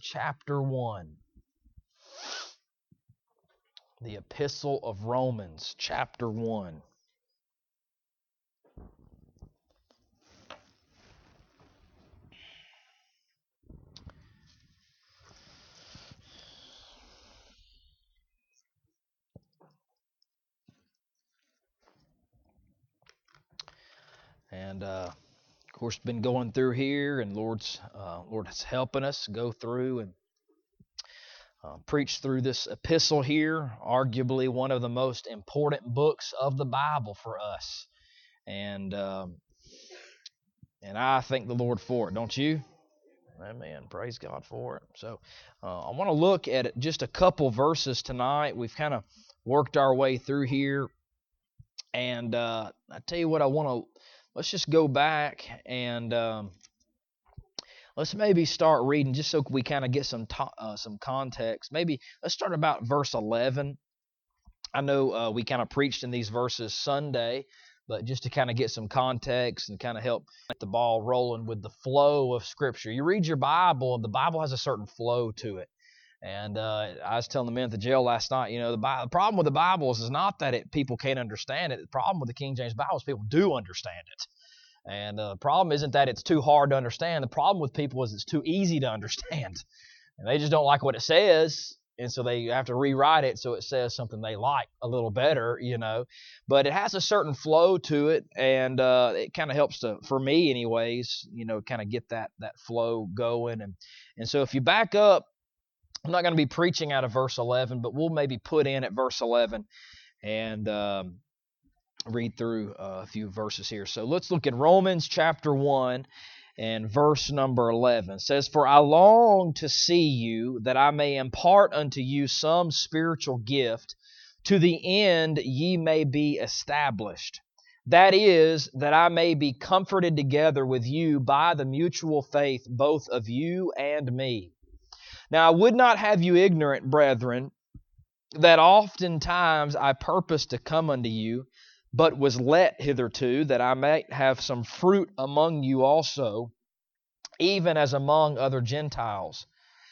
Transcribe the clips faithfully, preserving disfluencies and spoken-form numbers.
chapter one. The Epistle of Romans, chapter one. And uh, of course, been going through here, and Lord's uh, Lord is helping us go through and uh, preach through this epistle here. Arguably one of the most important books of the Bible for us, and um, and I thank the Lord for it. Don't you? Amen. Praise God for it. So uh, I want to look at just a couple verses tonight. We've kind of worked our way through here, and uh, I tell you what, I want to. Let's just go back and um, let's maybe start reading just so we kind of get some to- uh, some context. Maybe let's start about verse eleven. I know uh, we kind of preached in these verses Sunday, but just to kind of get some context and kind of help get the ball rolling with the flow of Scripture. You read your Bible, and the Bible has a certain flow to it. And uh, I was telling the men at the jail last night, you know, the, Bible, the problem with the Bible is not that it, people can't understand it. The problem with the King James Bible is people do understand it. And uh, the problem isn't that it's too hard to understand. The problem with people is it's too easy to understand. And they just don't like what it says, and so they have to rewrite it so it says something they like a little better, you know. But it has a certain flow to it, and uh, it kind of helps to, for me anyways, you know, kind of get that, that flow going. And, and so if you back up, I'm not going to be preaching out of verse eleven, but we'll maybe put in at verse eleven and um, read through uh, a few verses here. So let's look at Romans chapter one and verse number eleven. It says, "For I long to see you, that I may impart unto you some spiritual gift, to the end ye may be established. That is, that I may be comforted together with you by the mutual faith both of you and me. Now I would not have you ignorant, brethren, that oftentimes I purposed to come unto you, but was let hitherto, that I might have some fruit among you also, even as among other Gentiles.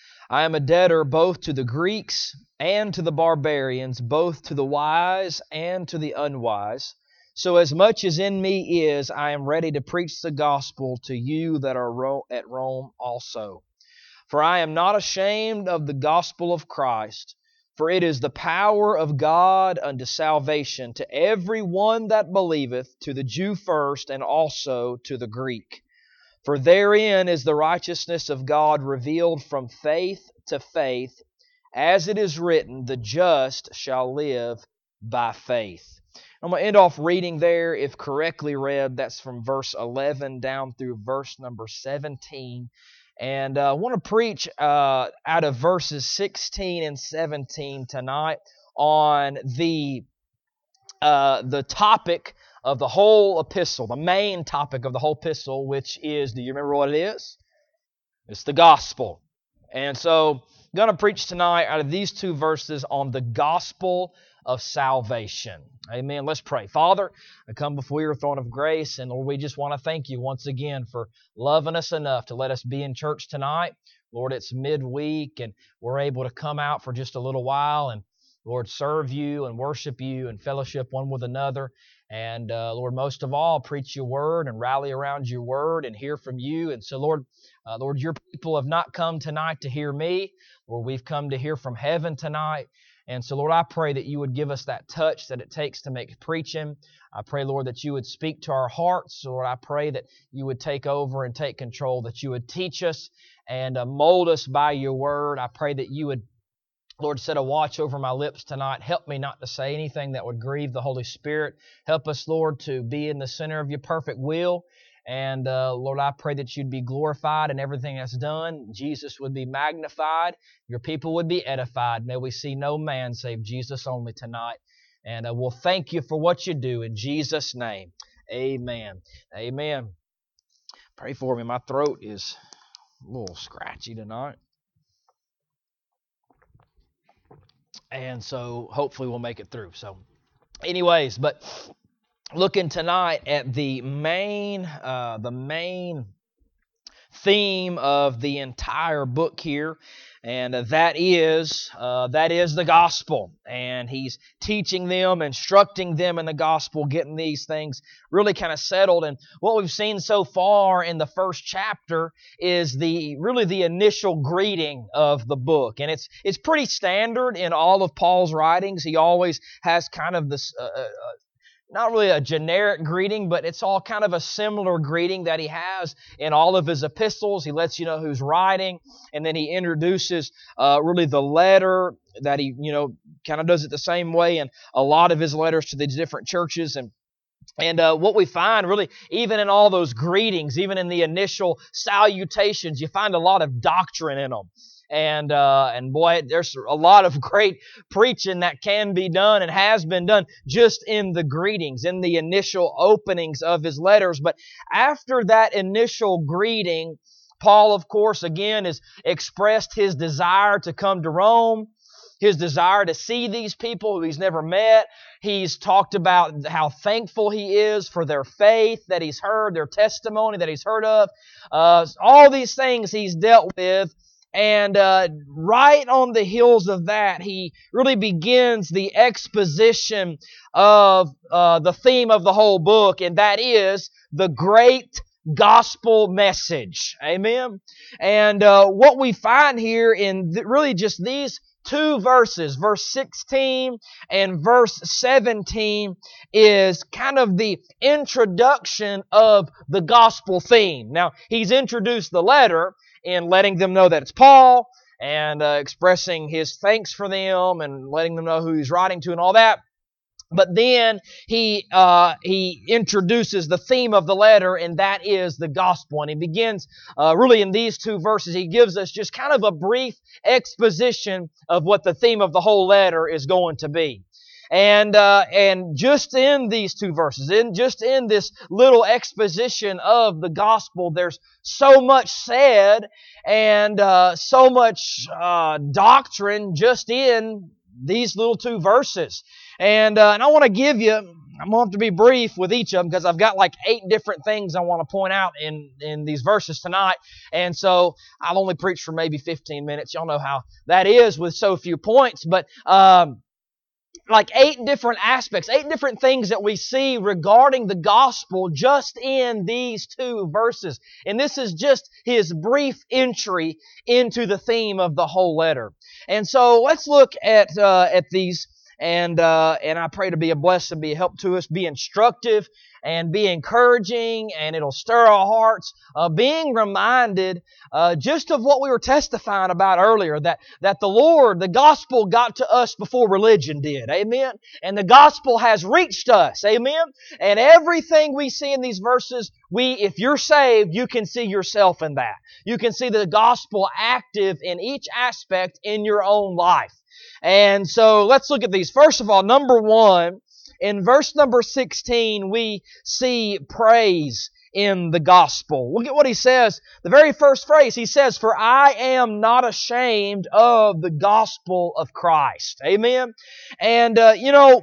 I am a debtor both to the Greeks and to the barbarians, both to the wise and to the unwise. So as much as in me is, I am ready to preach the gospel to you that are at Rome also. For I am not ashamed of the gospel of Christ, for it is the power of God unto salvation to every one that believeth, to the Jew first, and also to the Greek. For therein is the righteousness of God revealed from faith to faith, as it is written, the just shall live by faith." I'm going to end off reading there. If correctly read, that's from verse eleven down through verse number seventeen. And uh, I want to preach uh, out of verses sixteen and seventeen tonight on the uh, the topic of the whole epistle, the main topic of the whole epistle, which is, do you remember what it is? It's the gospel. And so I'm going to preach tonight out of these two verses on the gospel of salvation. Amen. Let's pray. Father, I come before your throne of grace, and Lord, we just want to thank you once again for loving us enough to let us be in church tonight. Lord, it's midweek, and we're able to come out for just a little while and, Lord, serve you and worship you and fellowship one with another. And, uh, Lord, most of all, preach your word and rally around your word and hear from you. And so, Lord, uh, Lord, your people have not come tonight to hear me. Lord, we've come to hear from heaven tonight. And so, Lord, I pray that you would give us that touch that it takes to make preaching. I pray, Lord, that you would speak to our hearts. Lord, I pray that you would take over and take control, that you would teach us and uh, mold us by your word. I pray that you would, Lord, set a watch over my lips tonight. Help me not to say anything that would grieve the Holy Spirit. Help us, Lord, to be in the center of your perfect will. And, uh, Lord, I pray that you'd be glorified in everything that's done. Jesus would be magnified. Your people would be edified. May we see no man save Jesus only tonight. And uh, we'll thank you for what you do in Jesus' name. Amen. Amen. Pray for me. My throat is a little scratchy tonight. And so hopefully we'll make it through. So anyways, but looking tonight at the main, uh, the main theme of the entire book here, and uh, that is uh, that is the gospel. And he's teaching them, instructing them in the gospel, getting these things really kind of settled. And what we've seen so far in the first chapter is the really the initial greeting of the book, and it's it's pretty standard in all of Paul's writings. He always has kind of this. Uh, uh, Not really a generic greeting, but it's all kind of a similar greeting that he has in all of his epistles. He lets you know who's writing, and then he introduces uh, really the letter that he, you know, kind of does it the same way in a lot of his letters to the different churches. And And uh, what we find really, even in all those greetings, even in the initial salutations, you find a lot of doctrine in them. And uh, and boy, there's a lot of great preaching that can be done and has been done just in the greetings, in the initial openings of his letters. But after that initial greeting, Paul, of course, again, has expressed his desire to come to Rome, his desire to see these people who he's never met. He's talked about how thankful he is for their faith that he's heard, their testimony that he's heard of. Uh, all these things he's dealt with. And uh, right on the heels of that, he really begins the exposition of uh, the theme of the whole book, and that is the great gospel message. Amen? And uh, what we find here in th- really just these two verses, verse sixteen and verse seventeen, is kind of the introduction of the gospel theme. Now, he's introduced the letter in letting them know that it's Paul, and uh, expressing his thanks for them, and letting them know who he's writing to and all that. But then he uh, he introduces the theme of the letter, and that is the gospel. And he begins uh, really in these two verses. He gives us just kind of a brief exposition of what the theme of the whole letter is going to be. And uh, and just in these two verses, in just in this little exposition of the gospel, there's so much said, and uh, so much uh, doctrine just in these little two verses. And uh, and I want to give you, I'm going to have to be brief with each of them because I've got like eight different things I want to point out in, in these verses tonight. And so I'll only preach for maybe fifteen minutes. Y'all know how that is with so few points. But um, like eight different aspects, eight different things that we see regarding the gospel just in these two verses. And this is just his brief entry into the theme of the whole letter. And so let's look at uh, at these. And uh, and I pray to be a blessing, be a help to us, be instructive, and be encouraging, and it'll stir our hearts. Uh, being reminded uh, just of what we were testifying about earlier, that, that the Lord, the gospel got to us before religion did. Amen? And the gospel has reached us. Amen? And everything we see in these verses, we, if you're saved, you can see yourself in that. You can see the gospel active in each aspect in your own life. And so let's look at these. First of all, number one, in verse number sixteen, we see praise in the gospel. Look at what he says. The very first phrase, he says, "For I am not ashamed of the gospel of Christ." Amen? And, uh, you know,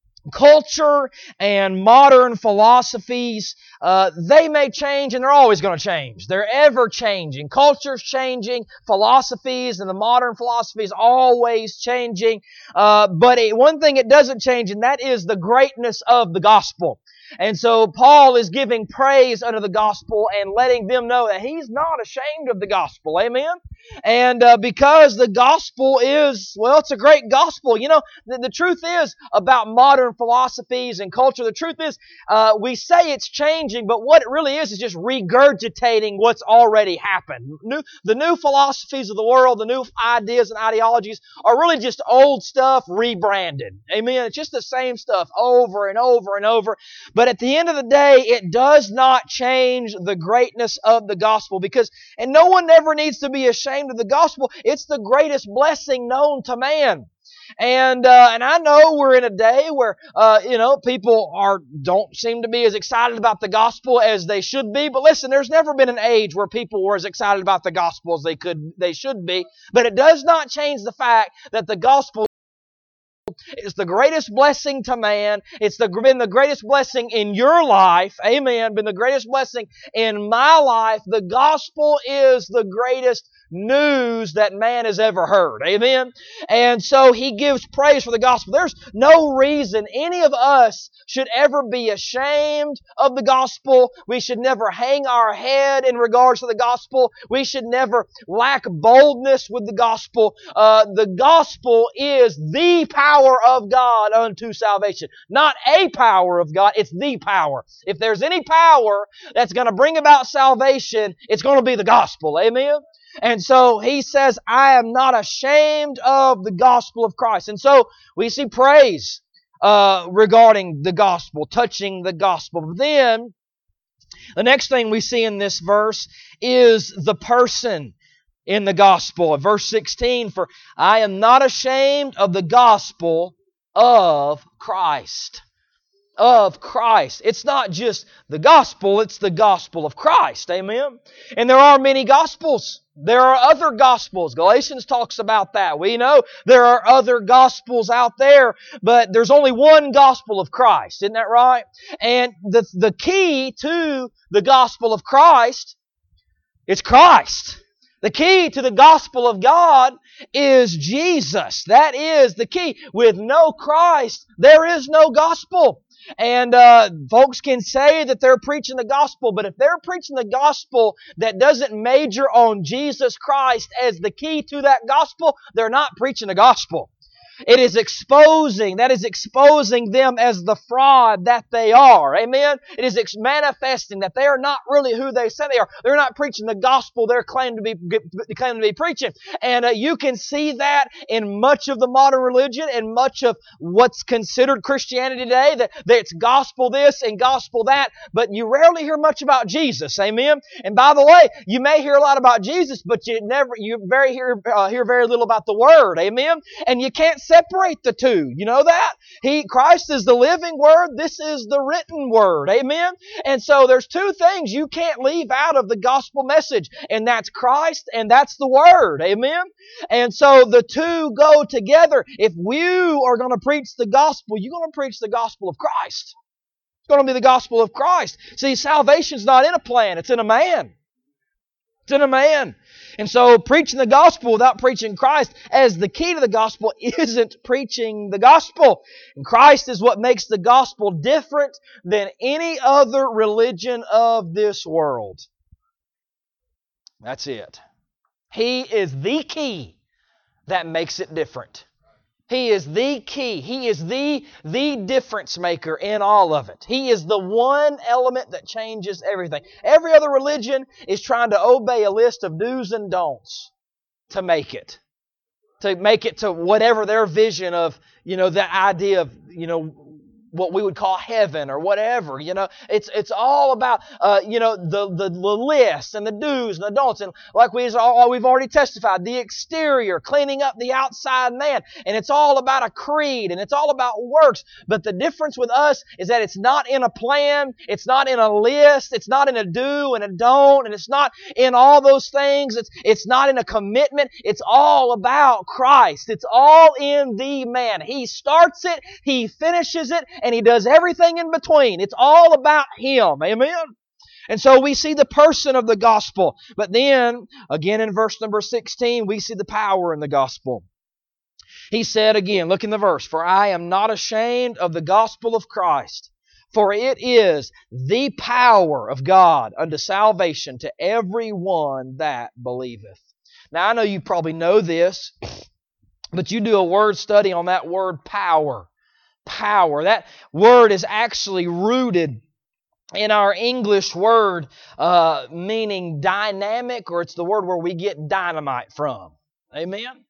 culture and modern philosophies, uh, they may change, and they're always going to change. They're ever changing. Culture's changing, philosophies and the modern philosophies always changing. Uh, but it, one thing it doesn't change, and that is the greatness of the gospel. And so Paul is giving praise unto the gospel and letting them know that he's not ashamed of the gospel. Amen? And uh, because the gospel is, well, it's a great gospel. You know, the, the truth is about modern philosophies and culture, the truth is uh, we say it's changing, but what it really is is just regurgitating what's already happened. New, the new philosophies of the world, the new ideas and ideologies are really just old stuff rebranded. Amen? It's just the same stuff over and over and over. But at the end of the day, it does not change the greatness of the gospel, because, and no one ever needs to be ashamed of the gospel. It's the greatest blessing known to man. And uh, and I know we're in a day where uh, you know people are don't seem to be as excited about the gospel as they should be. But listen, there's never been an age where people were as excited about the gospel as they could they should be. But it does not change the fact that the gospel It's the greatest blessing to man. It's the, been the greatest blessing in your life. Amen. Been the greatest blessing in my life. The gospel is the greatest news that man has ever heard. Amen. And so he gives praise for the gospel. There's no reason any of us should ever be ashamed of the gospel. We should never hang our head in regards to the gospel. We should never lack boldness with the gospel. Uh, the gospel is the power of God unto salvation. Not a power of God, it's the power. If there's any power that's going to bring about salvation, it's going to be the gospel. Amen? And so he says, I am not ashamed of the gospel of Christ. And so we see praise uh, regarding the gospel, touching the gospel. But then, the next thing we see in this verse is the person in the gospel. Verse sixteen, for I am not ashamed of the gospel of Christ. Of Christ. It's not just the gospel, it's the gospel of Christ. Amen? And there are many gospels. There are other gospels. Galatians talks about that. We know there are other gospels out there, but there's only one gospel of Christ. Isn't that right? And the, the key to the gospel of Christ is Christ. The key to the gospel of God is Jesus. That is the key. With no Christ, there is no gospel. And uh, folks can say that they're preaching the gospel, but if they're preaching the gospel that doesn't major on Jesus Christ as the key to that gospel, they're not preaching the gospel. It is exposing, that is exposing them as the fraud that they are. Amen? It is ex- manifesting that they are not really who they say they are. They're not preaching the gospel they're claiming to be, claiming to be preaching. And uh, you can see that in much of the modern religion and much of what's considered Christianity today, that, that it's gospel this and gospel that, but you rarely hear much about Jesus. Amen? And by the way, you may hear a lot about Jesus, but you never, you very hear, uh, hear very little about the Word. Amen? And you can't separate the two. You know that? He, Christ is the living Word. This is the written Word. Amen? And so there's two things you can't leave out of the gospel message, and that's Christ and that's the Word. Amen? And so the two go together. If you are going to preach the gospel, you're going to preach the gospel of Christ. It's going to be the gospel of Christ. See, salvation's not in a plan. It's in a man. It's in a man. And so preaching the gospel without preaching Christ as the key to the gospel isn't preaching the gospel. And Christ is what makes the gospel different than any other religion of this world. That's it. He is the key that makes it different. He is the key. He is the, the difference maker in all of it. He is the one element that changes everything. Every other religion is trying to obey a list of do's and don'ts to make it. To make it to whatever their vision of, you know, that idea of, you know, what we would call heaven or whatever, you know. It's it's all about, uh, you know, the, the, the list and the do's and the don'ts. And like we, we've already testified, the exterior, cleaning up the outside man. And it's all about a creed and it's all about works. But the difference with us is that it's not in a plan, it's not in a list, it's not in a do and a don't, and it's not in all those things. It's, it's not in a commitment. It's all about Christ. It's all in the man. He starts it, He finishes it, and He does everything in between. It's all about Him. Amen? And so we see the person of the gospel. But then, again in verse number sixteen, we see the power in the gospel. He said again, look in the verse, for I am not ashamed of the gospel of Christ, for it is the power of God unto salvation to every one that believeth. Now I know you probably know this, but you do a word study on that word power. Power. That word is actually rooted in our English word uh, meaning dynamic, or it's the word where we get dynamite from. Amen?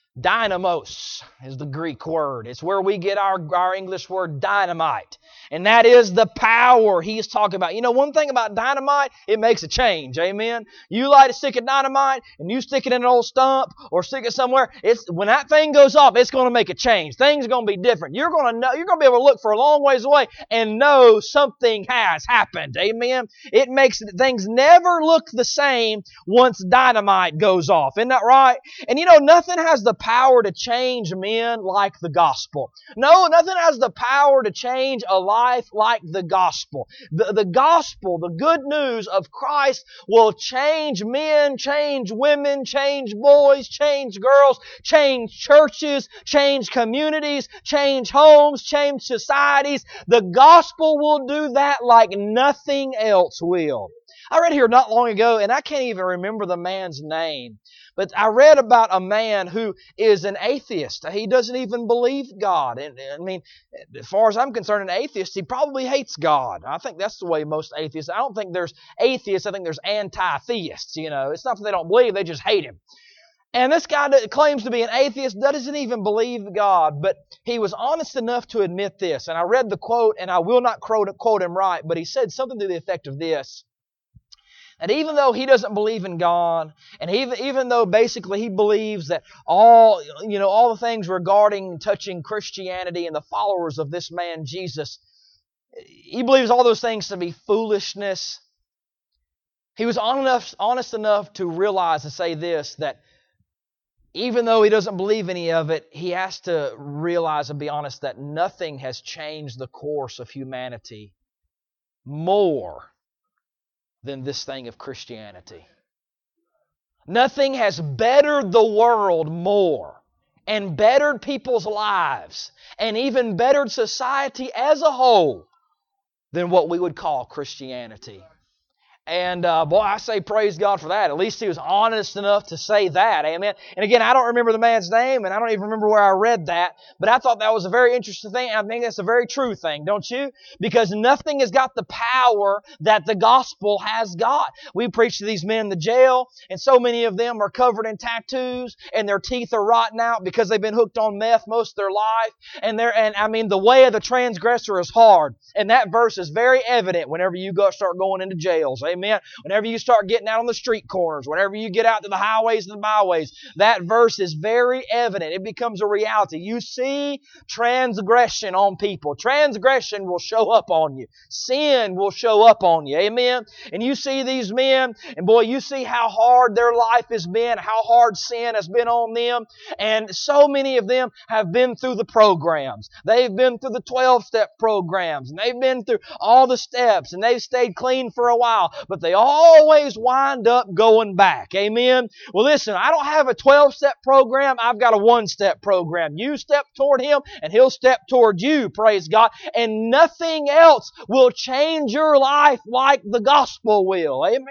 Dynamos is the Greek word. It's where we get our, our English word dynamite. And that is the power He's talking about. You know, one thing about dynamite, it makes a change. Amen? You light a stick of dynamite and you stick it in an old stump or stick it somewhere. It's when that thing goes off, it's going to make a change. Things are going to be different. You're going to know, you're going to be able to look for a long ways away and know something has happened. Amen? It makes things never look the same once dynamite goes off. Isn't that right? And you know, nothing has the power power to change men like the gospel. No, nothing has the power to change a life like the gospel. The, the gospel, the good news of Christ will change men, change women, change boys, change girls, change churches, change communities, change homes, change societies. The gospel will do that like nothing else will. I read here not long ago, and I can't even remember the man's name, but I read about a man who is an atheist. He doesn't even believe God. And I mean, as far as I'm concerned, an atheist, he probably hates God. I think that's the way most atheists, I don't think there's atheists, I think there's anti-theists, you know. It's not that they don't believe, they just hate Him. And this guy that claims to be an atheist doesn't even believe God, but he was honest enough to admit this. And I read the quote, and I will not quote, quote him right, but he said something to the effect of this. And even though he doesn't believe in God, and even, even though basically he believes that all, you know, all the things regarding touching Christianity and the followers of this man Jesus, he believes all those things to be foolishness. He was honest, honest enough to realize and say this, that even though he doesn't believe any of it, he has to realize and be honest that nothing has changed the course of humanity more than this thing of Christianity. Nothing has bettered the world more and bettered people's lives and even bettered society as a whole than what we would call Christianity. And uh, boy, I say praise God for that. At least he was honest enough to say that. Amen. And again, I don't remember the man's name, and I don't even remember where I read that, but I thought that was a very interesting thing, and I think that's a very true thing, don't you? Because nothing has got the power that the gospel has got. We preach to these men in the jail, and so many of them are covered in tattoos, and their teeth are rotting out because they've been hooked on meth most of their life. And they're, and I mean, the way of the transgressor is hard. And that verse is very evident whenever you go start going into jails. Amen. Whenever you start getting out on the street corners, whenever you get out to the highways and the byways, that verse is very evident. It becomes a reality. You see transgression on people. Transgression will show up on you. Sin will show up on you. Amen. And you see these men, and boy, you see how hard their life has been, how hard sin has been on them. And so many of them have been through the programs. They've been through the twelve-step programs, and they've been through all the steps, and they've stayed clean for a while. But they always wind up going back. Amen? Well, listen, I don't have a twelve-step program. I've got a one-step program. You step toward Him, and He'll step toward you, praise God. And nothing else will change your life like the gospel will. Amen?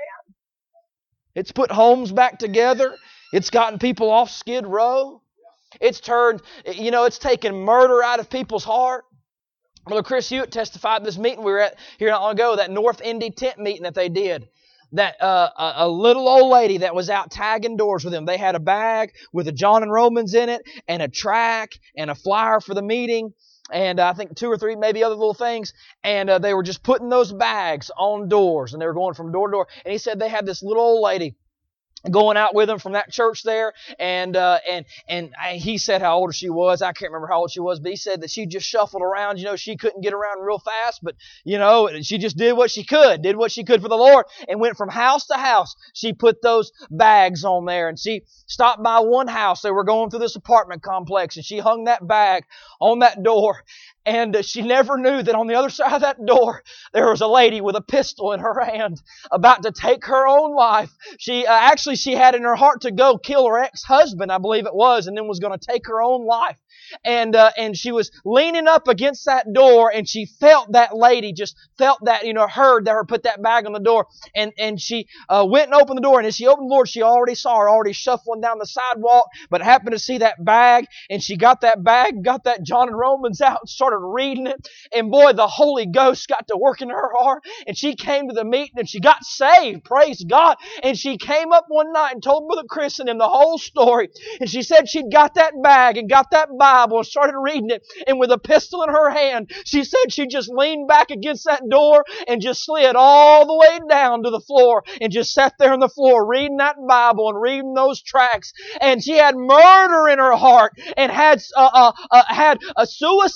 It's put homes back together. It's gotten people off Skid Row. It's turned, you know, it's taken murder out of people's heart. Brother Chris Hewitt testified at this meeting we were at here not long ago, that North Indy tent meeting that they did. That uh, a, a little old lady that was out tagging doors with them. They had a bag with a John and Romans in it, and a tract, and a flyer for the meeting, and uh, I think two or three maybe other little things. And uh, they were just putting those bags on doors, and they were going from door to door. And he said they had this little old lady going out with him from that church there, and uh, and and I, he said how old she was. I can't remember how old she was, but he said that she just shuffled around. You know, she couldn't get around real fast, but you know, she just did what she could, did what she could for the Lord, and went from house to house. She put those bags on there, and she stopped by one house. They were going through this apartment complex, and she hung that bag on that door. And uh, she never knew that on the other side of that door, there was a lady with a pistol in her hand about to take her own life. She uh, actually, she had in her heart to go kill her ex-husband, I believe it was, and then was going to take her own life. And uh, and she was leaning up against that door, and she felt that lady, just felt that, you know, heard that her put that bag on the door. And, and she uh, went and opened the door, and as she opened the door, she already saw her already shuffling down the sidewalk, but happened to see that bag, and she got that bag, got that John and Romans out, and started reading it. And boy, the Holy Ghost got to work in her heart, and she came to the meeting, and she got saved, praise God. And she came up one night and told Brother Chris and him the whole story. And she said she'd got that bag and got that Bible and started reading it, and with a pistol in her hand, she said she just leaned back against that door and just slid all the way down to the floor and just sat there on the floor reading that Bible and reading those tracts. And she had murder in her heart and had uh, uh, uh, had a suicide in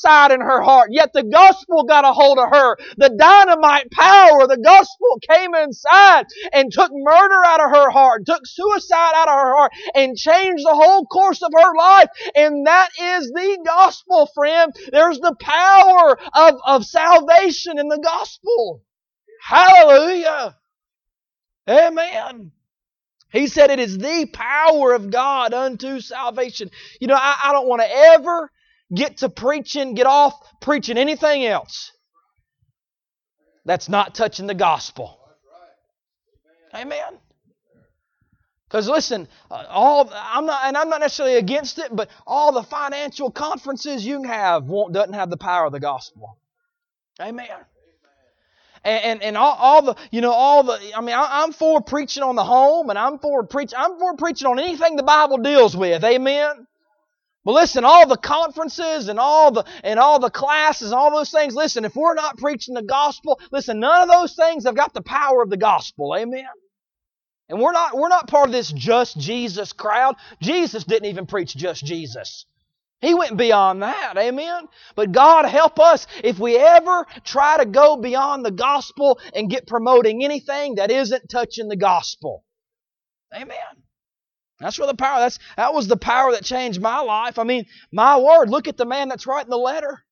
her heart. Yet the gospel got a hold of her. The dynamite power of the gospel came inside and took murder out of her heart, took suicide out of her heart, and changed the whole course of her life. And that is the gospel, friend. There's the power of, of salvation in the gospel. Hallelujah. Amen. He said it is the power of God unto salvation. You know, I, I don't want to ever get to preaching, get off preaching anything else that's not touching the gospel. Amen. Because listen, all I'm not, and I'm not necessarily against it, but all the financial conferences you can have won't doesn't have the power of the gospel. Amen. And, and and all, all the you know all the I mean I, I'm for preaching on the home, and I'm for preaching I'm for preaching on anything the Bible deals with. Amen. But listen, all the conferences and all the and all the classes, all those things. Listen, if we're not preaching the gospel, listen, none of those things have got the power of the gospel. Amen. And we're not we're not part of this just Jesus crowd. Jesus didn't even preach just Jesus. He went beyond that, amen? But God help us if we ever try to go beyond the gospel and get promoting anything that isn't touching the gospel. Amen. That's where the power, that's, that was the power that changed my life. I mean, my word, look at the man that's writing the letter.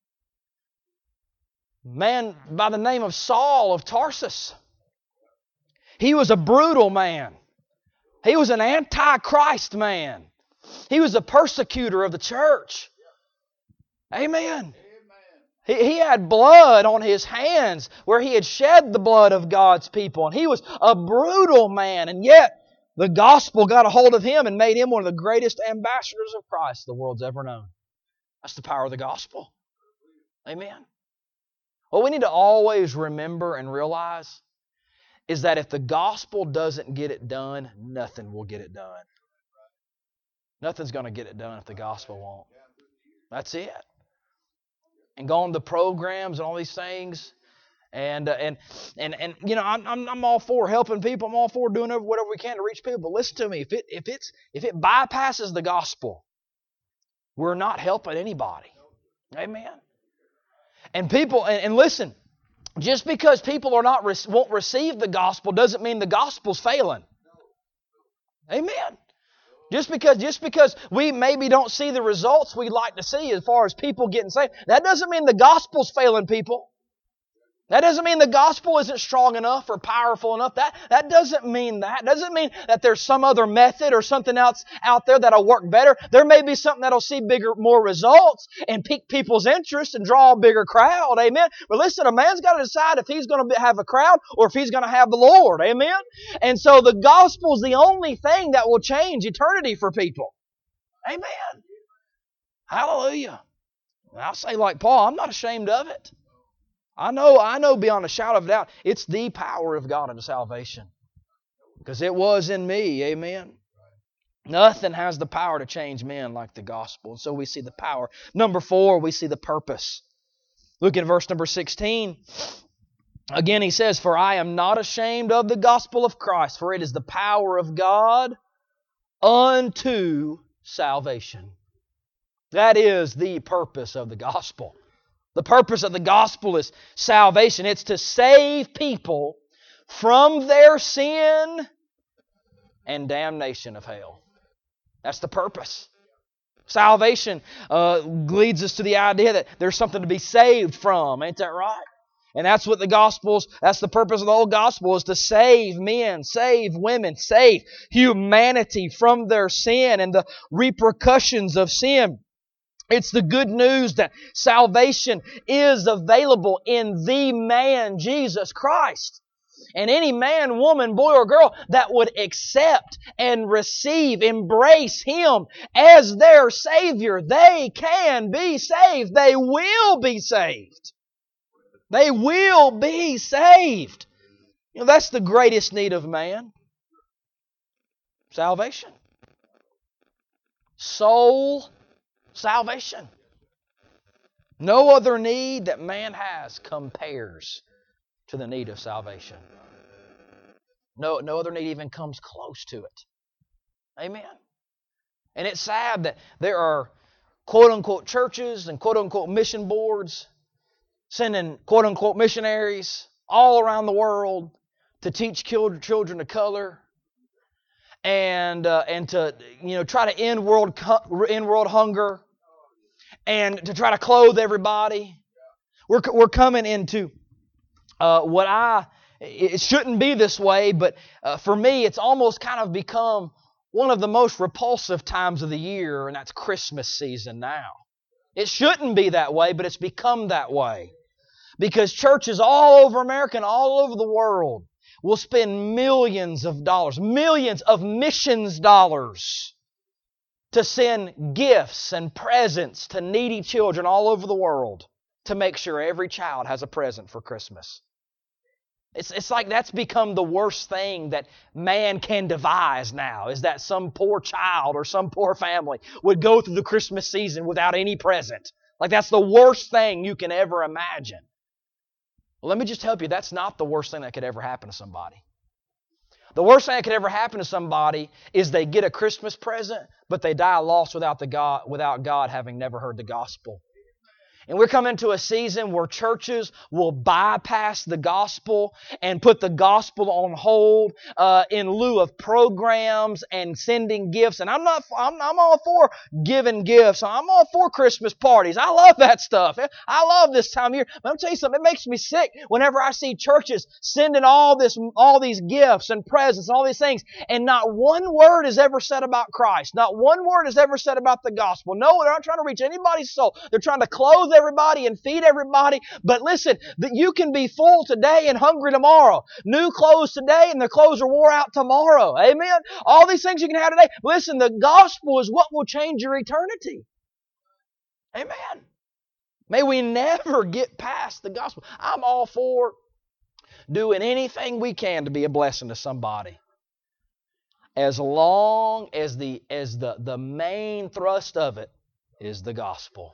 Man by the name of Saul of Tarsus. He was a brutal man. He was an anti-Christ man. He was a persecutor of the church. Amen. He, he had blood on his hands where he had shed the blood of God's people. And he was a brutal man. And yet, the gospel got a hold of him and made him one of the greatest ambassadors of Christ the world's ever known. That's the power of the gospel. Amen. What we need to always remember and realize is that if the gospel doesn't get it done, nothing will get it done. Nothing's going to get it done if the gospel won't. That's it. And going to programs and all these things, and uh, and and and you know, I'm I'm I'm all for helping people. I'm all for doing whatever we can to reach people. But listen to me, if it if it's if it bypasses the gospel, we're not helping anybody. Amen. And people, and, and listen, just because people are not won't receive the gospel doesn't mean the gospel's failing. Amen. Just because, just because we maybe don't see the results we'd like to see as far as people getting saved, that doesn't mean the gospel's failing people. That doesn't mean the gospel isn't strong enough or powerful enough. That, that doesn't mean that. It doesn't mean that there's some other method or something else out there that'll work better. There may be something that'll see bigger, more results and pique people's interest and draw a bigger crowd. Amen. But listen, a man's got to decide if he's going to have a crowd or if he's going to have the Lord. Amen. And so the gospel's the only thing that will change eternity for people. Amen. Hallelujah. I'll say like Paul, I'm not ashamed of it. I know, I know beyond a shadow of a doubt, it's the power of God unto salvation. Because it was in me, amen. Nothing has the power to change men like the gospel. And so we see the power. Number four, we see the purpose. Look at verse number sixteen. Again, he says, "For I am not ashamed of the gospel of Christ, for it is the power of God unto salvation." That is the purpose of the gospel. The purpose of the gospel is salvation. It's to save people from their sin and damnation of hell. That's the purpose. Salvation uh, leads us to the idea that there's something to be saved from. Ain't that right? And that's what the gospel's, that's the purpose of the whole gospel, is to save men, save women, save humanity from their sin and the repercussions of sin. It's the good news that salvation is available in the man, Jesus Christ. And any man, woman, boy, or girl that would accept and receive, embrace Him as their Savior, they can be saved. They will be saved. They will be saved. You know, that's the greatest need of man. Salvation. Soul salvation. No other need that man has compares to the need of salvation. No, no other need even comes close to it. Amen. And it's sad that there are quote-unquote churches and quote-unquote mission boards, sending quote-unquote missionaries all around the world to teach children of color and uh, and to you know try to end world end world hunger and to try to clothe everybody. We're we're coming into uh, what I it shouldn't be this way, but uh, for me it's almost kind of become one of the most repulsive times of the year, and that's Christmas season now. It shouldn't be that way, but it's become that way. Because churches all over America and all over the world will spend millions of dollars, millions of missions dollars to send gifts and presents to needy children all over the world to make sure every child has a present for Christmas. It's, it's like that's become the worst thing that man can devise now, is that some poor child or some poor family would go through the Christmas season without any present. Like that's the worst thing you can ever imagine. Well, let me just help you, that's not the worst thing that could ever happen to somebody. The worst thing that could ever happen to somebody is they get a Christmas present, but they die lost without the God, without God having never heard the gospel. And we're coming to a season where churches will bypass the gospel and put the gospel on hold uh, in lieu of programs and sending gifts. And I'm not, I'm, I'm all for giving gifts. I'm all for Christmas parties. I love that stuff. I love this time of year. But I'm tell you something, it makes me sick whenever I see churches sending all this, all these gifts and presents and all these things, and not one word is ever said about Christ. Not one word is ever said about the gospel. No, they're not trying to reach anybody's soul. They're trying to clothe everybody and feed everybody. But listen, that you can be full today and hungry tomorrow. New clothes today and the clothes are wore out tomorrow. Amen? All these things you can have today. Listen, the gospel is what will change your eternity. Amen. May we never get past the gospel. I'm all for doing anything we can to be a blessing to somebody, as long as the as the, the main thrust of it is the gospel.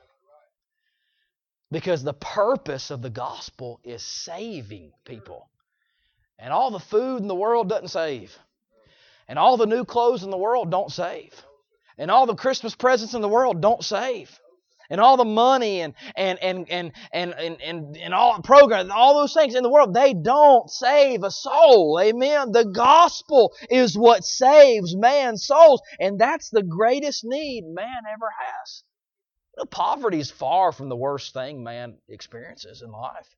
Because the purpose of the gospel is saving people. And all the food in the world doesn't save. And all the new clothes in the world don't save. And all the Christmas presents in the world don't save. And all the money and and and and and and, and, and all the programs, all those things in the world, they don't save a soul. Amen. The gospel is what saves man's souls. And that's the greatest need man ever has. You know, poverty is far from the worst thing man experiences in life.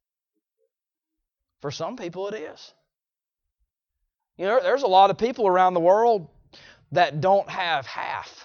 For some people it is. You know, there's a lot of people around the world that don't have half.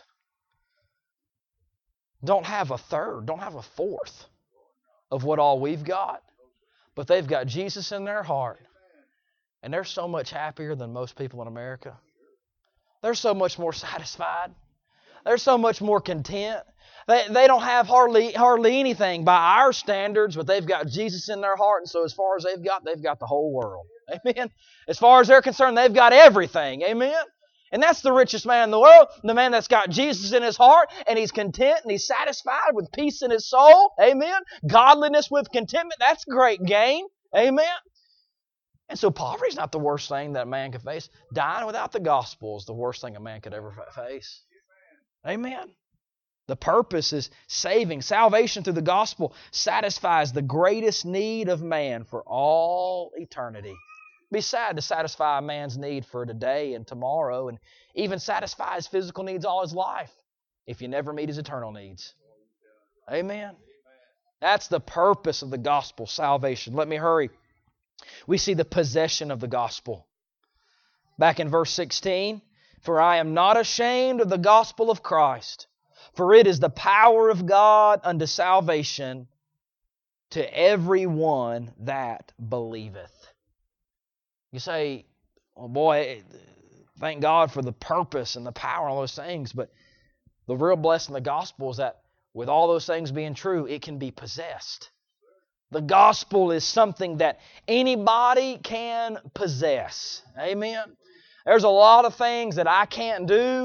Don't have a third, don't have a fourth of what all we've got. But they've got Jesus in their heart. And they're so much happier than most people in America. They're so much more satisfied. They're so much more content. They, they don't have hardly hardly anything by our standards, but they've got Jesus in their heart. And so as far as they've got, they've got the whole world. Amen. As far as they're concerned, they've got everything. Amen. And that's the richest man in the world, the man that's got Jesus in his heart, and he's content, and he's satisfied with peace in his soul. Amen. Godliness with contentment, that's great gain. Amen. And so poverty is not the worst thing that a man can face. Dying without the gospel is the worst thing a man could ever face. Amen. The purpose is saving. Salvation through the gospel satisfies the greatest need of man for all eternity. It'd be sad to satisfy a man's need for today and tomorrow, and even satisfy his physical needs all his life if you never meet his eternal needs. Amen. That's the purpose of the gospel, salvation. Let me hurry. We see the possession of the gospel. Back in verse sixteen, for I am not ashamed of the gospel of Christ, for it is the power of God unto salvation to every one that believeth. You say, well, boy, thank God for the purpose and the power and all those things, but the real blessing of the gospel is that with all those things being true, it can be possessed. The gospel is something that anybody can possess. Amen. There's a lot of things that I can't do.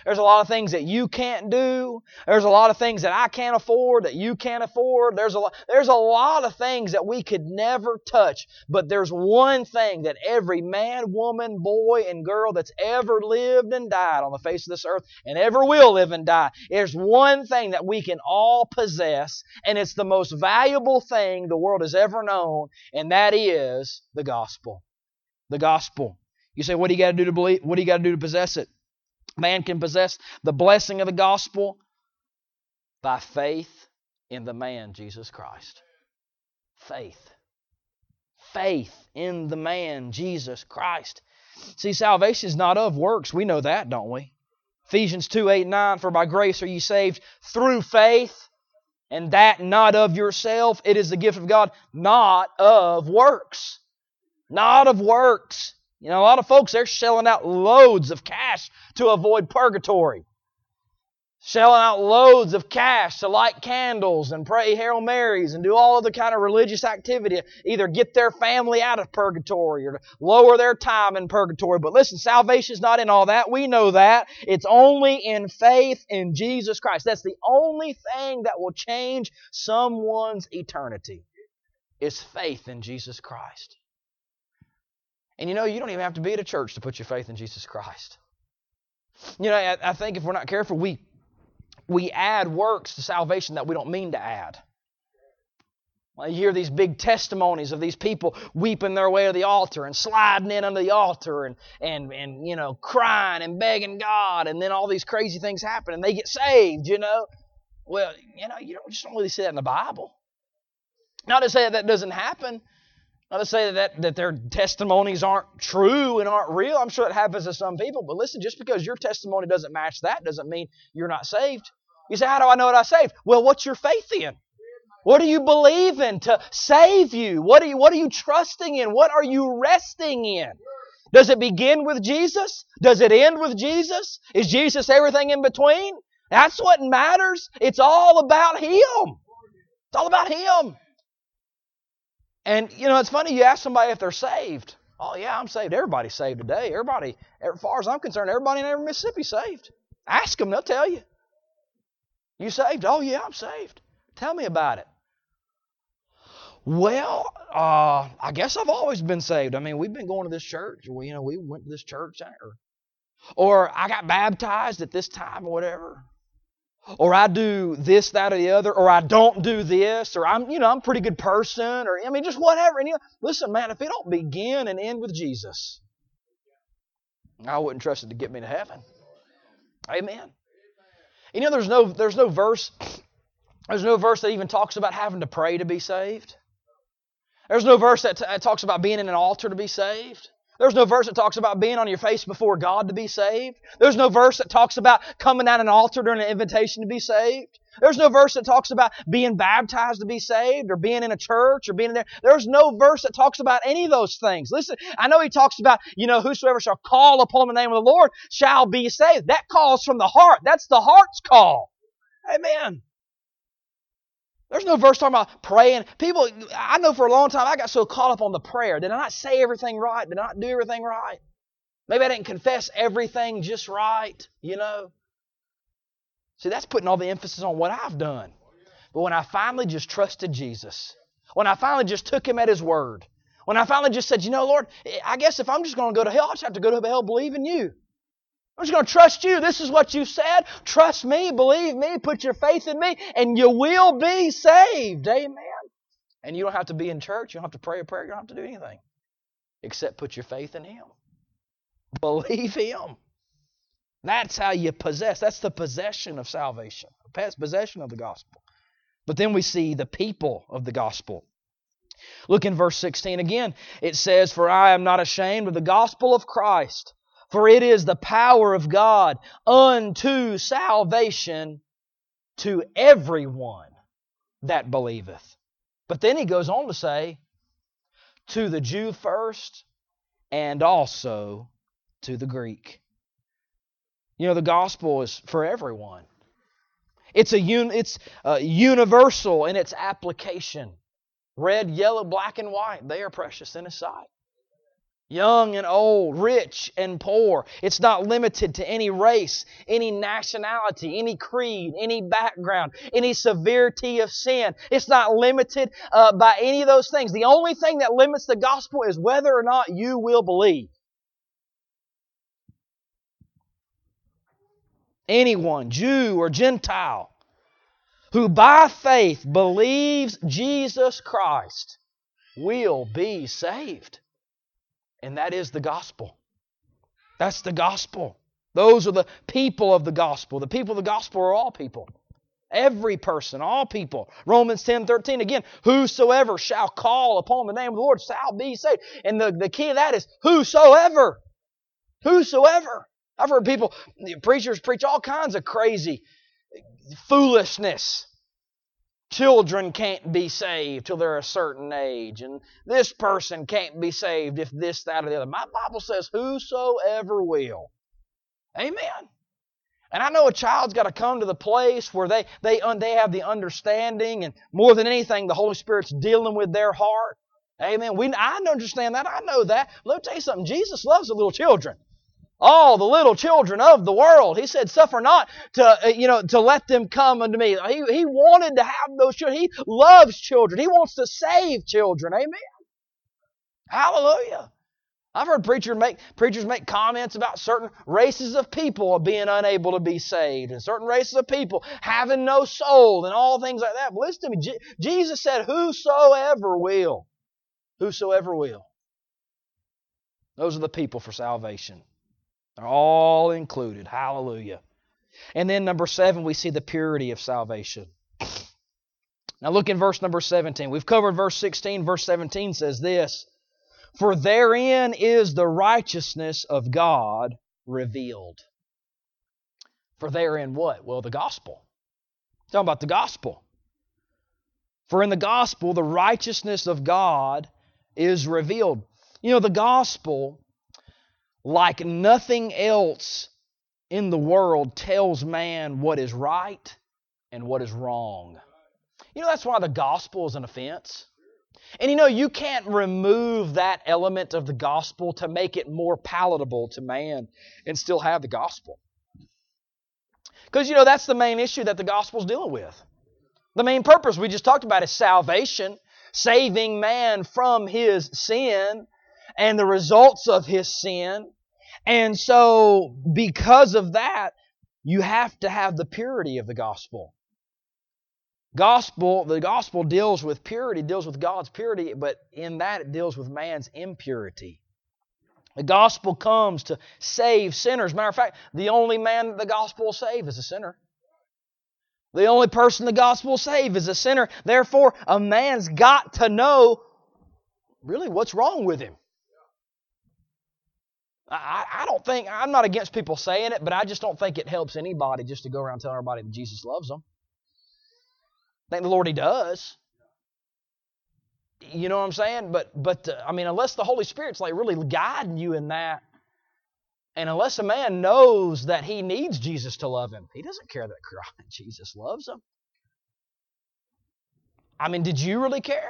There's a lot of things that you can't do. There's a lot of things that I can't afford, that you can't afford. There's a lot, there's a lot of things that we could never touch. But there's one thing that every man, woman, boy, and girl that's ever lived and died on the face of this earth and ever will live and die, there's one thing that we can all possess, and it's the most valuable thing the world has ever known, and that is the gospel. The gospel. You say, what do you got to do to believe? What do you got to do to possess it? Man can possess the blessing of the gospel by faith in the man, Jesus Christ. Faith. Faith in the man, Jesus Christ. See, salvation is not of works. We know that, don't we? Ephesians two, eight, nine, for by grace are ye saved through faith, and that not of yourself. It is the gift of God, not of works. Not of works. You know, a lot of folks, they're shelling out loads of cash to avoid purgatory. Shelling out loads of cash to light candles and pray Hail Marys and do all other kind of religious activity to either get their family out of purgatory or to lower their time in purgatory. But listen, salvation is not in all that. We know that. It's only in faith in Jesus Christ. That's the only thing that will change someone's eternity, is faith in Jesus Christ. And you know, you don't even have to be at a church to put your faith in Jesus Christ. You know, I, I think if we're not careful, we we add works to salvation that we don't mean to add. Well, you hear these big testimonies of these people weeping their way to the altar and sliding in under the altar and, and, and you know, crying and begging God, and then all these crazy things happen and they get saved, you know. Well, you know, you don't just don't really see that in the Bible. Not to say that that doesn't happen. Not to say that, that their testimonies aren't true and aren't real. I'm sure it happens to some people. But listen, just because your testimony doesn't match that doesn't mean you're not saved. You say, how do I know that I'm saved? Well, what's your faith in? What do you believe in to save you? What are you, what are you trusting in? What are you resting in? Does it begin with Jesus? Does it end with Jesus? Is Jesus everything in between? That's what matters. It's all about Him. It's all about Him. And, you know, it's funny, you ask somebody if they're saved. Oh, yeah, I'm saved. Everybody's saved today. Everybody, as far as I'm concerned, everybody in every Mississippi saved. Ask them, they'll tell you. You saved? Oh, yeah, I'm saved. Tell me about it. Well, uh, I guess I've always been saved. I mean, we've been going to this church. Or, you know, we went to this church. Or, or I got baptized at this time or whatever. Or I do this, that, or the other, or I don't do this, or I'm, you know, I'm a pretty good person, or I mean, just whatever. And you know, listen, man, if it don't begin and end with Jesus, I wouldn't trust it to get me to heaven. Amen. You know, there's no, there's no verse, there's no verse that even talks about having to pray to be saved. There's no verse that, t- that talks about being in an altar to be saved. There's no verse that talks about being on your face before God to be saved. There's no verse that talks about coming down an altar during an invitation to be saved. There's no verse that talks about being baptized to be saved or being in a church or being in there. There's no verse that talks about any of those things. Listen, I know He talks about, you know, whosoever shall call upon the name of the Lord shall be saved. That calls from the heart. That's the heart's call. Amen. There's no verse talking about praying. People, I know for a long time I got so caught up on the prayer. Did I not say everything right? Did I not do everything right? Maybe I didn't confess everything just right, you know. See, that's putting all the emphasis on what I've done. But when I finally just trusted Jesus, when I finally just took Him at His word, when I finally just said, you know, Lord, I guess if I'm just going to go to hell, I'll just have to go to hell believing You. I'm just going to trust You. This is what You said. Trust Me, believe Me, put your faith in Me, and you will be saved. Amen. And you don't have to be in church. You don't have to pray a prayer. You don't have to do anything except put your faith in Him. Believe Him. That's how you possess. That's the possession of salvation, possession of the gospel. But then we see the people of the gospel. Look in verse sixteen again. It says, for I am not ashamed of the gospel of Christ, for it is the power of God unto salvation to everyone that believeth. But then he goes on to say, to the Jew first, and also to the Greek. You know, the gospel is for everyone. It's a un, it's a universal in its application. Red, yellow, black, and white, they are precious in His sight. young and old, rich and poor. It's not limited to any race, any nationality, any creed, any background, any severity of sin. It's not limited uh, by any of those things. The only thing that limits the gospel is whether or not you will believe. Anyone, Jew or Gentile, who by faith believes Jesus Christ will be saved. And that is the gospel. That's the gospel. Those are the people of the gospel. The people of the gospel are all people. Every person, all people. Romans ten thirteen, again, whosoever shall call upon the name of the Lord shall be saved. And the, the key to that is whosoever. Whosoever. I've heard people, preachers preach all kinds of crazy foolishness. Children can't be saved till they're a certain age. And this person can't be saved if this, that, or the other. My Bible says, whosoever will. Amen. And I know a child's got to come to the place where they, they, they have the understanding, and more than anything, the Holy Spirit's dealing with their heart. Amen. We, I understand that. I know that. Let me tell you something. Jesus loves the little children. All the little children of the world. He said, suffer not to, you know, to let them come unto me. He, he wanted to have those children. He loves children. He wants to save children. Amen. Hallelujah. I've heard preachers make, preachers make comments about certain races of people being unable to be saved, and certain races of people having no soul, and all things like that. But listen to me. Je- Jesus said, whosoever will. Whosoever will. Those are the people for salvation. They're all included. Hallelujah. And then number seven, we see the purity of salvation. Now look in verse number seventeen. We've covered verse sixteen. Verse seventeen says this, for therein is the righteousness of God revealed. For therein what? Well, the gospel. Talking about the gospel. For in the gospel, the righteousness of God is revealed. You know, the gospel, like nothing else in the world, tells man what is right and what is wrong. You know, that's why the gospel is an offense. And you know, you can't remove that element of the gospel to make it more palatable to man and still have the gospel. Because, you know, that's the main issue that the gospel's dealing with. The main purpose we just talked about is salvation, saving man from his sin and the results of his sin. And so, because of that, you have to have the purity of the gospel. Gospel, the gospel deals with purity, deals with God's purity, but in that it deals with man's impurity. The gospel comes to save sinners. Matter of fact, the only man that the gospel will save is a sinner. The only person the gospel will save is a sinner. Therefore, a man's got to know really what's wrong with him. I, I don't think, I'm not against people saying it, but I just don't think it helps anybody just to go around telling everybody that Jesus loves them. Thank the Lord He does. You know what I'm saying? But, but uh, I mean, unless the Holy Spirit's like really guiding you in that, and unless a man knows that he needs Jesus to love him, he doesn't care that Jesus loves him. I mean, did you really care?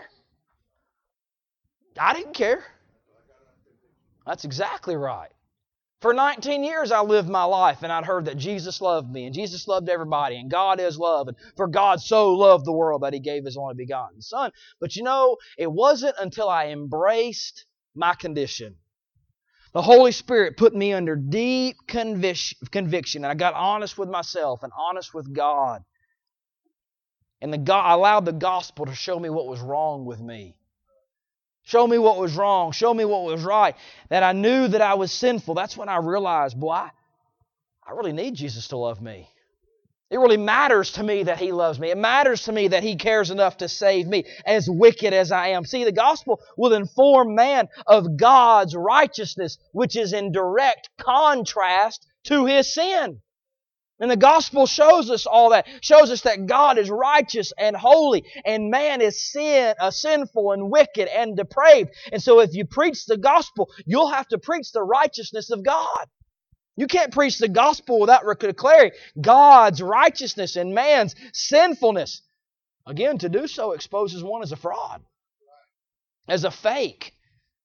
I didn't care. That's exactly right. For nineteen years I lived my life and I'd heard that Jesus loved me and Jesus loved everybody and God is love and for God so loved the world that He gave His only begotten Son. But you know, it wasn't until I embraced my condition. The Holy Spirit put me under deep convic- conviction and I got honest with myself and honest with God. And the God, I allowed the gospel to show me what was wrong with me. Show me what was wrong. Show me what was right. That I knew that I was sinful. That's when I realized, boy, I, I really need Jesus to love me. It really matters to me that He loves me. It matters to me that He cares enough to save me, as wicked as I am. See, the gospel will inform man of God's righteousness, which is in direct contrast to his sin. And the gospel shows us all that. Shows us that God is righteous and holy, and man is sin, uh, sinful and wicked and depraved. And so if you preach the gospel, you'll have to preach the righteousness of God. You can't preach the gospel without declaring God's righteousness and man's sinfulness. Again, to do so exposes one as a fraud, as a fake.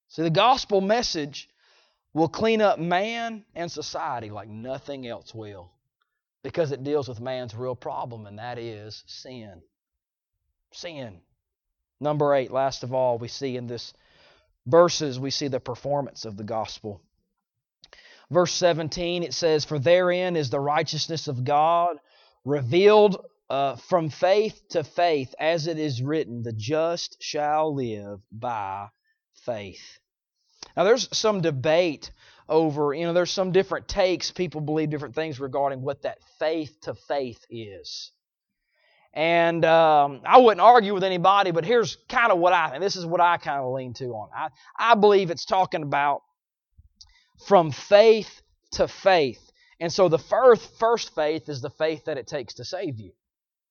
See, the gospel message will clean up man and society like nothing else will, because it deals with man's real problem, and that is sin. Sin. Number eight, last of all, we see in this verses, we see the performance of the gospel. Verse seventeen, it says, "For therein is the righteousness of God revealed uh, from faith to faith, as it is written, the just shall live by faith." Now there's some debate over, you know, there's some different takes. People believe different things regarding what that faith to faith is. And um, I wouldn't argue with anybody, but here's kind of what I think. This is what I kind of lean to on. I, I believe it's talking about from faith to faith. And so the first, first faith is the faith that it takes to save you.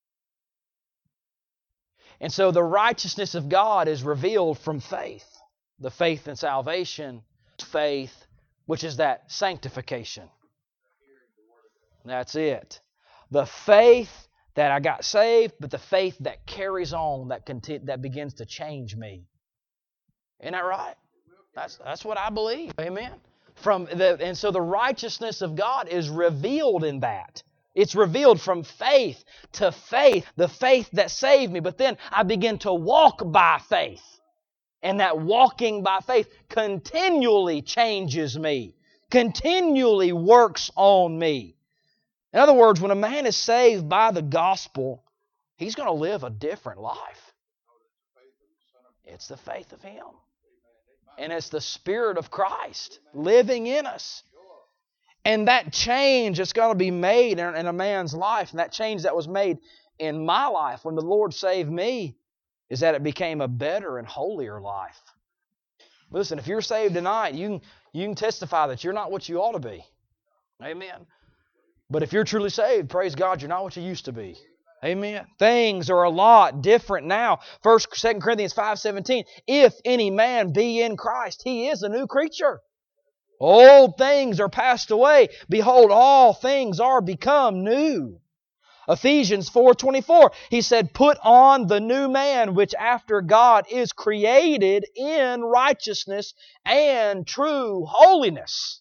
And so the righteousness of God is revealed from faith. The faith in salvation, faith, which is that sanctification. That's it. The faith that I got saved, but the faith that carries on, that conti- that begins to change me. Isn't that right? That's that's what I believe. Amen. From the and so the righteousness of God is revealed in that. It's revealed from faith to faith, the faith that saved me. But then I begin to walk by faith. And that walking by faith continually changes me, continually works on me. In other words, when a man is saved by the gospel, he's going to live a different life. It's the faith of Him. And it's the Spirit of Christ living in us. And that change that's going to be made in a man's life, and that change that was made in my life when the Lord saved me, is that it became a better and holier life. Listen, if you're saved tonight, you can, you can testify that you're not what you ought to be. Amen. But if you're truly saved, praise God, you're not what you used to be. Amen. Things are a lot different now. First, Second Corinthians five seventeen, "If any man be in Christ, he is a new creature. Old things are passed away. Behold, all things are become new." Ephesians four twenty-four, he said, "Put on the new man, which after God is created in righteousness and true holiness."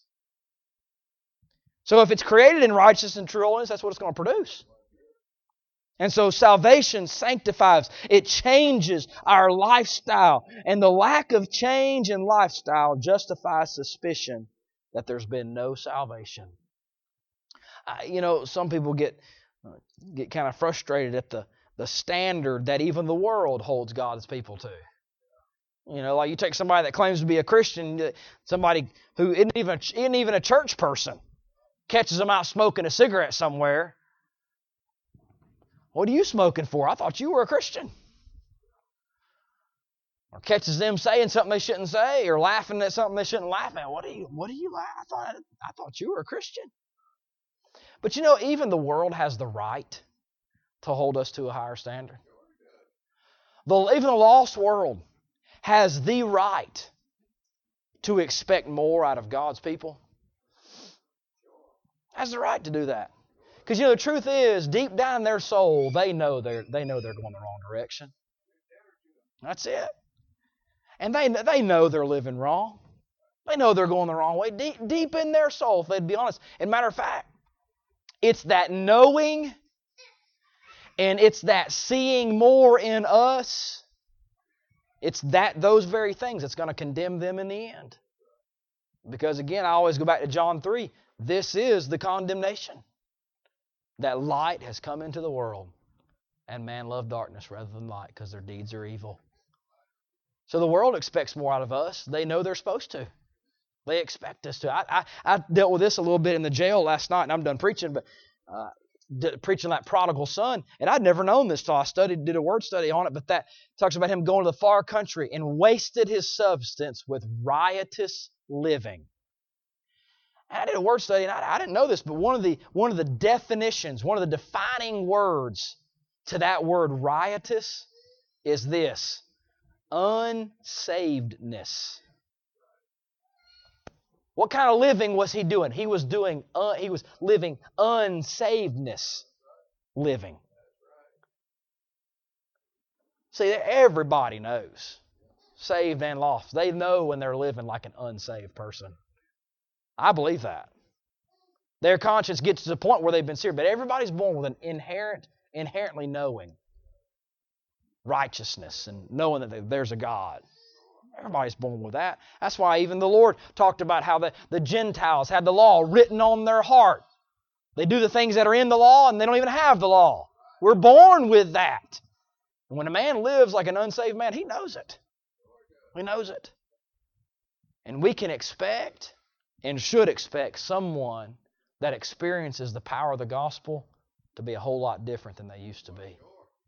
So if it's created in righteousness and true holiness, that's what it's going to produce. And so salvation sanctifies. It changes our lifestyle. And the lack of change in lifestyle justifies suspicion that there's been no salvation. Uh, you know, some people get get kind of frustrated at the, the standard that even the world holds God's people to. You know, like you take somebody that claims to be a Christian, somebody who isn't even, isn't even a church person, catches them out smoking a cigarette somewhere. "What are you smoking for? I thought you were a Christian." Or catches them saying something they shouldn't say, or laughing at something they shouldn't laugh at. What are you, what are you laughing? I thought, I thought you were a Christian. But you know, even the world has the right to hold us to a higher standard. The, even the lost world has the right to expect more out of God's people. Has the right to do that. Because you know, the truth is, deep down in their soul, they know they're they know they're going the wrong direction. That's it. And they they know they're living wrong. They know they're going the wrong way. Deep, deep in their soul, if they'd be honest. As a matter of fact, it's that knowing and it's that seeing more in us. It's that those very things that's going to condemn them in the end. Because again, I always go back to John three. This is the condemnation. That light has come into the world, and man loved darkness rather than light because their deeds are evil. So the world expects more out of us. They know they're supposed to. They expect us to. I, I, I dealt with this a little bit in the jail last night, and I'm done preaching, but uh, did, preaching that prodigal son. And I'd never known this till I studied, did a word study on it, but that talks about him going to the far country and wasted his substance with riotous living. And I did a word study, and I, I didn't know this, but one of the one of the definitions, one of the defining words to that word riotous is this: unsavedness. What kind of living was he doing? He was doing. Uh, he was living unsavedness living. See, everybody knows saved and lost. They know when they're living like an unsaved person. I believe that. Their conscience gets to the point where they've been seared. But everybody's born with an inherent, inherently knowing righteousness and knowing that there's a God. Everybody's born with that. That's why even the Lord talked about how the, the Gentiles had the law written on their heart. They do the things that are in the law and they don't even have the law. We're born with that. And when a man lives like an unsaved man, he knows it. He knows it. And we can expect and should expect someone that experiences the power of the gospel to be a whole lot different than they used to be.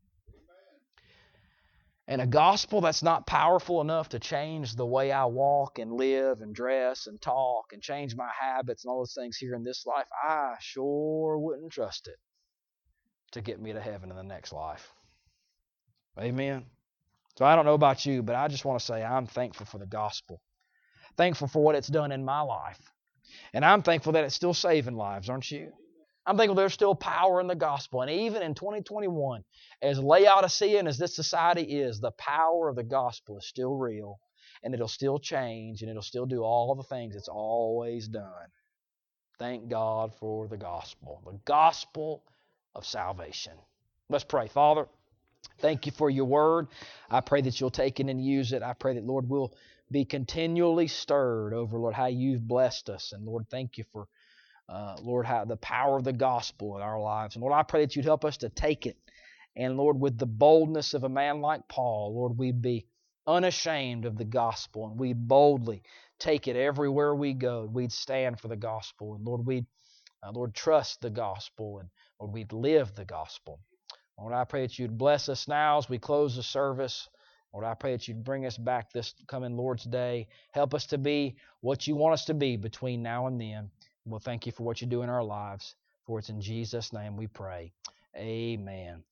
And a gospel that's not powerful enough to change the way I walk and live and dress and talk and change my habits and all those things here in this life, I sure wouldn't trust it to get me to heaven in the next life. Amen. So I don't know about you, but I just want to say I'm thankful for the gospel. Thankful for what it's done in my life. And I'm thankful that it's still saving lives, aren't you? I'm thankful there's still power in the gospel. And even in twenty twenty-one, as Laodicean as this society is, the power of the gospel is still real. And it'll still change and it'll still do all the things it's always done. Thank God for the gospel. The gospel of salvation. Let's pray. Father, thank you for your word. I pray that you'll take it and use it. I pray that, Lord, we'll be continually stirred over, Lord, how you've blessed us. And, Lord, thank you for Uh, Lord, how the power of the gospel in our lives. And Lord, I pray that you'd help us to take it. And Lord, with the boldness of a man like Paul, Lord, we'd be unashamed of the gospel. And we'd boldly take it everywhere we go. We'd stand for the gospel. And Lord, we'd, uh, Lord, trust the gospel. And Lord, we'd live the gospel. Lord, I pray that you'd bless us now as we close the service. Lord, I pray that you'd bring us back this coming Lord's Day. Help us to be what you want us to be between now and then. Well, thank you for what you do in our lives. For it's in Jesus' name we pray. Amen.